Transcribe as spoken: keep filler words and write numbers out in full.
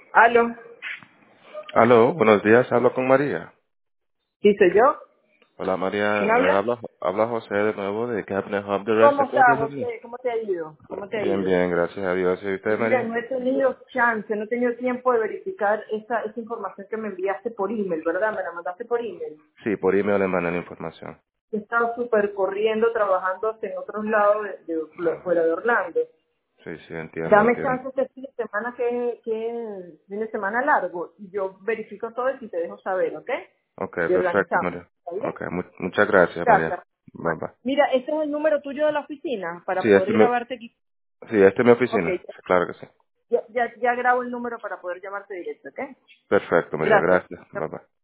Aló, Aló, buenos días, hablo con María. ¿sí soy yo? Hola María, ¿Quién eh, habla? habla, habla José de nuevo de Cabinet Hub de Rest ¿Cómo estás, Affordable Living. José? ¿Cómo te ha ido? ¿Cómo te ha Bien, ido? bien, gracias a Dios. ¿Y usted, Mira, María? no he tenido chance, no he tenido tiempo de verificar esa, esa información que me enviaste por email, ¿verdad? Me la mandaste por email. Sí, por email le mandan la información. He estado súper corriendo, trabajando hasta en otros lados de, de- fuera de Orlando. Sí, sí, entiendo, Dame entiendo. chance este fin de semana que, que fin de semana largo y yo verifico todo y te dejo saber, ¿ok? Ok, Y perfecto, organizamos. María. ¿Está bien? Ok, mu- muchas gracias, María. Gracias. Bye, bye. Mira, este es el número tuyo de la oficina para Sí, este poder es mi, grabarte aquí. sí, esta es mi Ok, oficina. Sí, claro que sí. ya, ya, ya grabo el número para poder llamarte directo, ¿ok? Perfecto, María, Gracias. gracias. Bye, bye.